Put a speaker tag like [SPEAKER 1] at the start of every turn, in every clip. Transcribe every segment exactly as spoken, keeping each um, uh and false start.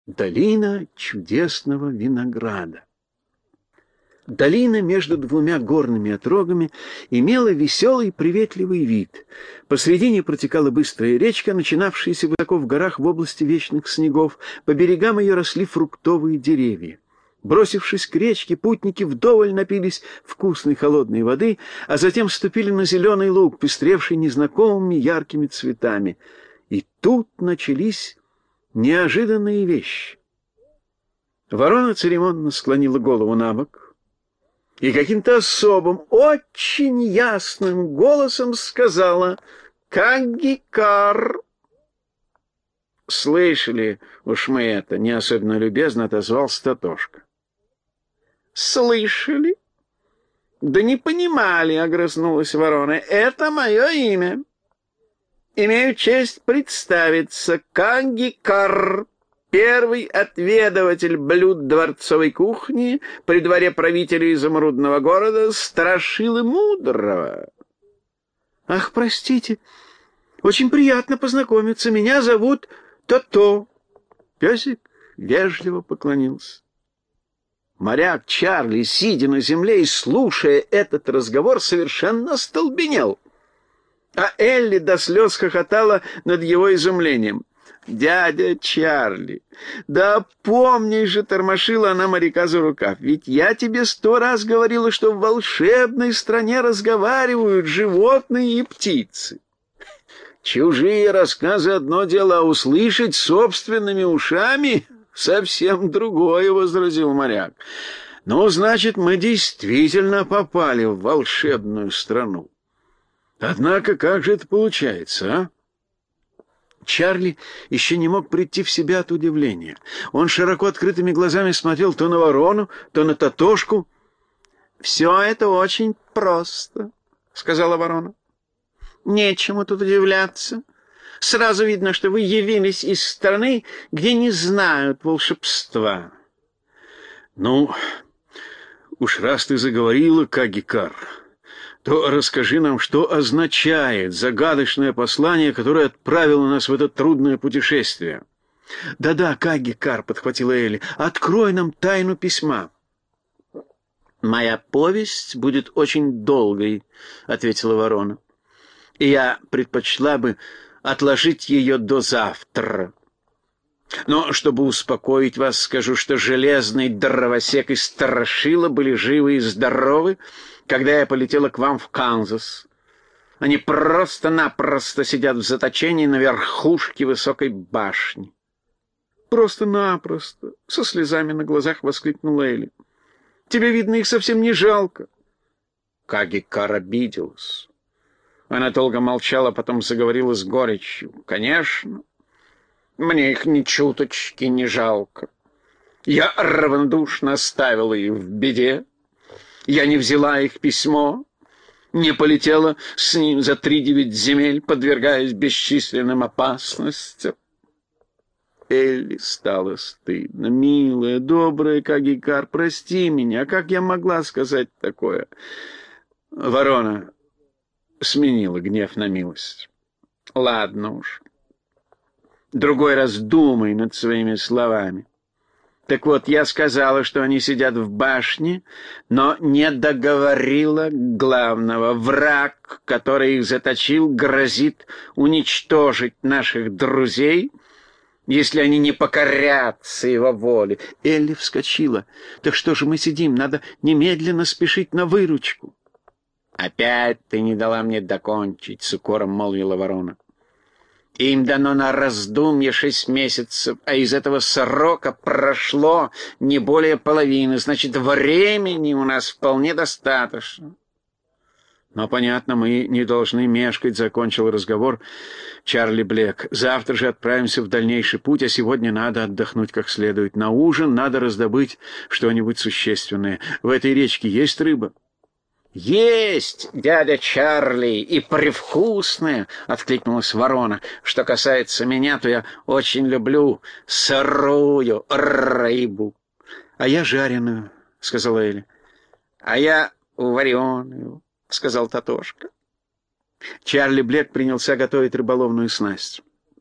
[SPEAKER 1] Долина чудесного винограда. Долина между двумя горными отрогами имела веселый приветливый вид. Посредине протекала быстрая речка, начинавшаяся высоко в горах в области вечных снегов. По берегам ее росли фруктовые деревья. Бросившись к речке, путники вдоволь напились вкусной холодной воды, а затем вступили на зеленый луг, пестревший незнакомыми яркими цветами. И тут начались неожиданные вещи. Ворона церемонно склонила голову на бок и каким-то особым, очень ясным голосом сказала: «Кагикар!» «Слышали уж мы это», — не особенно любезно отозвался Татошка. «Слышали? Да не понимали», — огрызнулась ворона. «Это мое имя. Имею честь представиться. Кагикар, первый отведыватель блюд дворцовой кухни при дворе правителя изумрудного города, Страшилы Мудрого». «Ах, простите, очень приятно познакомиться. Меня зовут То-То». Песик вежливо поклонился. Моряк Чарли, сидя на земле и слушая этот разговор, совершенно остолбенел. А Элли до слез хохотала над его изумлением. «Дядя Чарли, да помни же», — тормошила она моряка за рукав, «ведь я тебе сто раз говорила, что в волшебной стране разговаривают животные и птицы». «Чужие рассказы — одно дело, а услышать собственными ушами — совсем другое», — возразил моряк. «Ну, значит, мы действительно попали в волшебную страну. Однако как же это получается, а?» Чарли еще не мог прийти в себя от удивления. Он широко открытыми глазами смотрел то на ворону, то на Татошку. «Все это очень просто», — сказала ворона. «Нечему тут удивляться. Сразу видно, что вы явились из страны, где не знают волшебства». «Ну, уж раз ты заговорила, Кагикар, то расскажи нам, что означает загадочное послание, которое отправило нас в это трудное путешествие». «Да-да, Кагикар», — подхватила Элли, — «открой нам тайну письма». «Моя повесть будет очень долгой», — ответила ворона, — «и я предпочла бы отложить ее до завтра. Но чтобы успокоить вас, скажу, что железный дровосек и Страшила были живы и здоровы, когда я полетела к вам в Канзас. Они просто-напросто сидят в заточении на верхушке высокой башни». «Просто-напросто», — со слезами на глазах воскликнула Элли. «Тебе, видно, их совсем не жалко». Кагикар обиделась. Она долго молчала, потом заговорила с горечью. «Конечно, мне их ни чуточки не жалко. Я равнодушно оставила их в беде. Я не взяла их письмо, не полетела с ним за три девять земель, подвергаясь бесчисленным опасностям». Элли стало стыдно. «Милая, добрая Кагикар, прости меня. Как я могла сказать такое?» Ворона сменила гнев на милость. «Ладно уж. Другой раз думай над своими словами. Так вот, я сказала, что они сидят в башне, но не договорила главного. Враг, который их заточил, грозит уничтожить наших друзей, если они не покорятся его воле». Элли вскочила. «Так что же мы сидим? Надо немедленно спешить на выручку». «Опять ты не дала мне докончить», — с укором молвила ворона. «Им дано на раздумье шесть месяцев, а из этого срока прошло не более половины. Значит, времени у нас вполне достаточно». «Но, понятно, мы не должны мешкать», — закончил разговор Чарли Блек. «Завтра же отправимся в дальнейший путь, а сегодня надо отдохнуть как следует. На ужин надо раздобыть что-нибудь существенное. В этой речке есть рыба?» «Есть, дядя Чарли, и привкусная», — откликнулась ворона. «Что касается меня, то я очень люблю сырую рыбу». «А я жареную», — сказала Элли. «А я вареную», — сказал Татошка. Чарли Блек принялся готовить рыболовную снасть.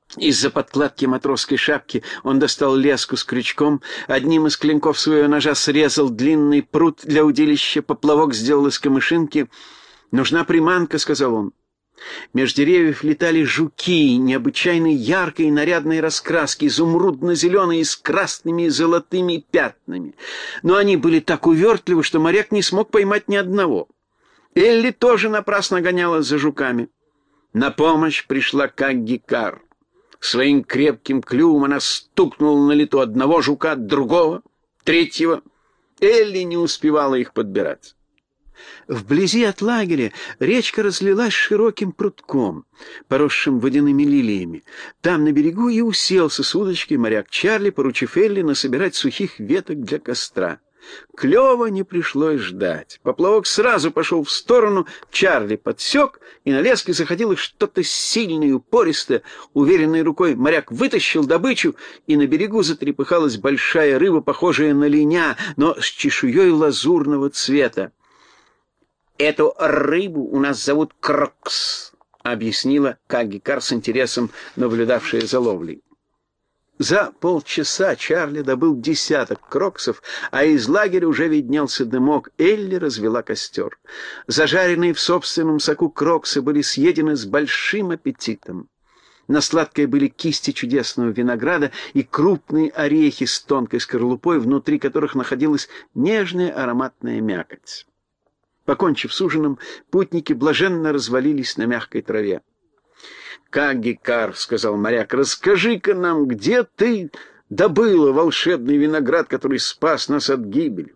[SPEAKER 1] Из-за подкладки матросской шапки он достал леску с крючком, одним из клинков своего ножа срезал длинный прут для удилища, поплавок сделал из камышинки. «Нужна приманка», — сказал он. Меж деревьев летали жуки необычайно яркой и нарядной раскраски, изумрудно-зеленые с красными и золотыми пятнами. Но они были так увертливы, что моряк не смог поймать ни одного. Элли тоже напрасно гонялась за жуками. На помощь пришла Кагги-Кар. Своим крепким клювом она стукнула на лету одного жука, другого, третьего. Элли не успевала их подбирать. Вблизи от лагеря речка разлилась широким прутком, поросшим водяными лилиями. Там на берегу и уселся с удочкой моряк Чарли, поручив Элли насобирать сухих веток для костра. Клёва не пришлось ждать. Поплавок сразу пошел в сторону, Чарли подсек, и на леске заходило что-то сильное и упористое. Уверенной рукой моряк вытащил добычу, и на берегу затрепыхалась большая рыба, похожая на линя, но с чешуей лазурного цвета. «Эту рыбу у нас зовут Крокс», — объяснила Кагги-Кар с интересом, наблюдавшая за ловлей. За полчаса Чарли добыл десяток кроксов, а из лагеря уже виднелся дымок. Элли развела костер. Зажаренные в собственном соку кроксы были съедены с большим аппетитом. На сладкое были кисти чудесного винограда и крупные орехи с тонкой скорлупой, внутри которых находилась нежная ароматная мякоть. Покончив с ужином, путники блаженно развалились на мягкой траве. «Кагги-Кар», — сказал моряк, — «расскажи-ка нам, где ты добыла волшебный виноград, который спас нас от гибели?»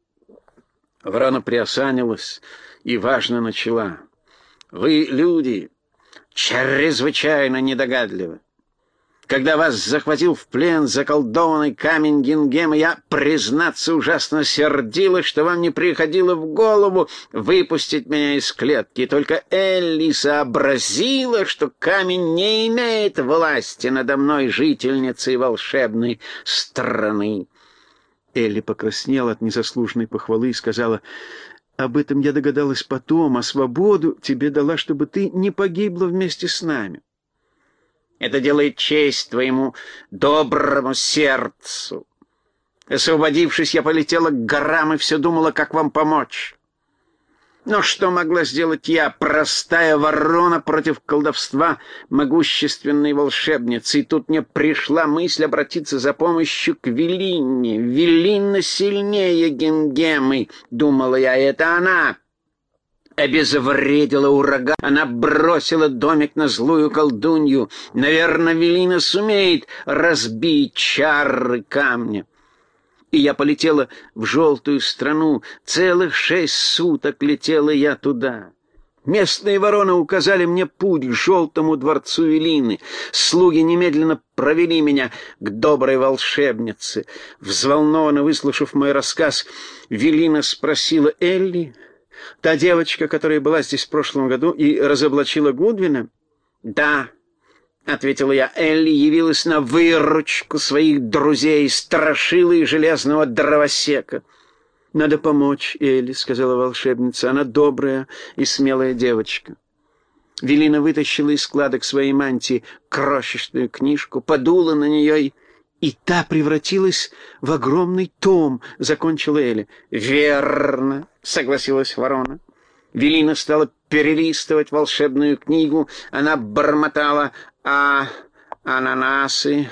[SPEAKER 1] Ворона приосанилась и важно начала. «Вы, люди, чрезвычайно недогадливы. Когда вас захватил в плен заколдованный камень Гингема, я, признаться, ужасно сердилась, что вам не приходило в голову выпустить меня из клетки. Только Элли сообразила, что камень не имеет власти надо мной, жительницей волшебной страны». Элли покраснела от незаслуженной похвалы и сказала: «Об этом я догадалась потом, а свободу тебе дала, чтобы ты не погибла вместе с нами». «Это делает честь твоему доброму сердцу. Освободившись, я полетела к горам и все думала, как вам помочь. Но что могла сделать я, простая ворона, против колдовства могущественной волшебницы? И тут мне пришла мысль обратиться за помощью к Велине. Велина сильнее Гингемы, думала я, это она обезвредила ураган. Она бросила домик на злую колдунью. Наверное, Велина сумеет разбить чары камня». И я полетела в желтую страну. Целых шесть суток летела я туда. Местные вороны указали мне путь к желтому дворцу Велины. Слуги немедленно провели меня к доброй волшебнице. Взволнованно выслушав мой рассказ, Велина спросила: «Элли, та девочка, которая была здесь в прошлом году и разоблачила Гудвина?» «Да», — ответила я, — «Элли явилась на выручку своих друзей, страшилы и железного дровосека». «Надо помочь Элли», — сказала волшебница, — «она добрая и смелая девочка». Велина вытащила из складок своей мантии крошечную книжку, подула на нее и... «И та превратилась в огромный том», — закончила Элли. «Верно», — согласилась ворона. Велина стала перелистывать волшебную книгу. Она бормотала: «А. Ананасы,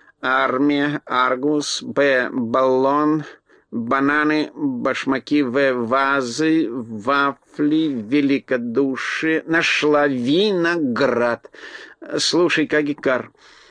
[SPEAKER 1] армия, аргус, б. баллон, бананы, башмаки, в. вазы, вафли, великодушие». Нашла виноград. «Слушай, Кагги-Кар,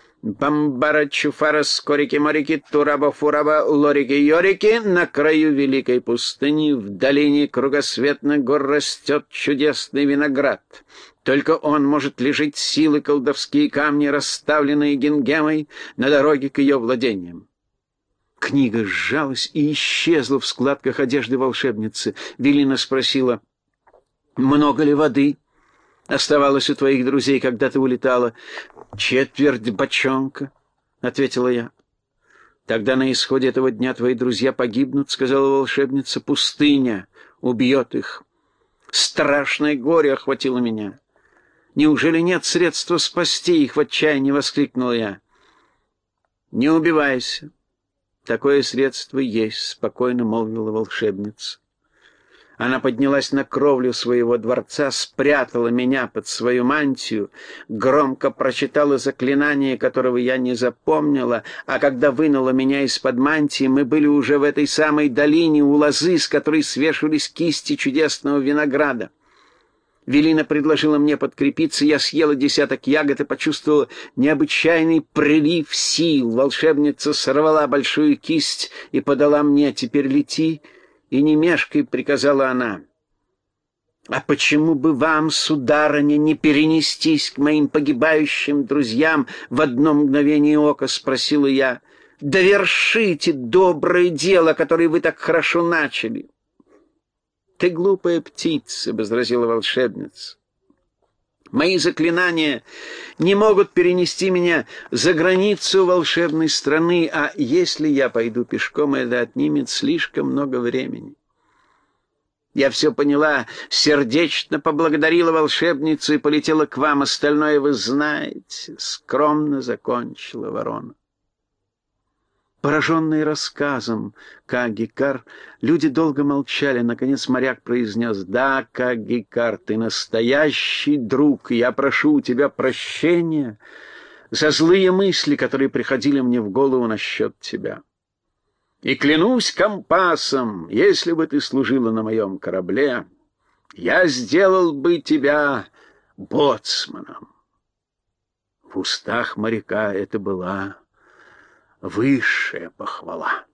[SPEAKER 1] бамбара, чуфара, скорики, морики, тураба, фураба, лорики, йорики, на краю великой пустыни, в долине кругосветных гор растет чудесный виноград. Только он может лишить силы колдовские камни, расставленные Гингемой на дороге к ее владениям». Книга сжалась и исчезла в складках одежды волшебницы. Велина спросила: «Много ли воды оставалось у твоих друзей, когда ты улетала?» «Четверть бочонка», — ответила я. «Тогда на исходе этого дня твои друзья погибнут», — сказала волшебница. «Пустыня убьет их». Страшное горе охватило меня. Неужели нет средства спасти их?» — в отчаянии воскликнул я. «Не убивайся. Такое средство есть», — спокойно молвила волшебница. Она поднялась на кровлю своего дворца, спрятала меня под свою мантию, громко прочитала заклинание, которого я не запомнила, а когда вынула меня из-под мантии, мы были уже в этой самой долине у лозы, с которой свешивались кисти чудесного винограда. Велина предложила мне подкрепиться, я съела десяток ягод и почувствовала необычайный прилив сил. Волшебница сорвала большую кисть и подала мне. «Теперь лети и не мешкай», — приказала она. «А почему бы вам, сударыня, не перенестись к моим погибающим друзьям в одно мгновение ока?» — спросила я. «Довершите доброе дело, которое вы так хорошо начали». «Ты глупая птица», — возразила волшебница. «Мои заклинания не могут перенести меня за границу волшебной страны, а если я пойду пешком, это отнимет слишком много времени». Я все поняла, сердечно поблагодарила волшебницу и полетела к вам. Остальное вы знаете, — скромно закончила ворона. Пораженные рассказом Кагикар, люди долго молчали. Наконец моряк произнес: «Да, Кагикар, ты настоящий друг, и я прошу у тебя прощения за злые мысли, которые приходили мне в голову насчет тебя. И клянусь компасом, если бы ты служила на моем корабле, я сделал бы тебя боцманом». В устах моряка это была высшая похвала.